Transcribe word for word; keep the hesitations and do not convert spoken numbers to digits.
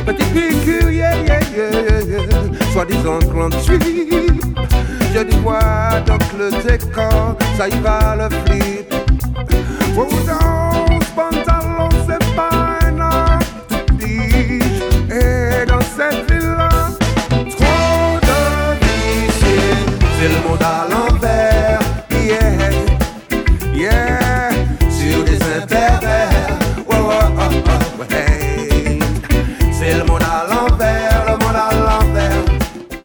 petit piqûre, yeah, yeah, yeah, yeah. Soi-disant clandestine. Je dis quoi donc le décor, ça ira le flip. Oh non.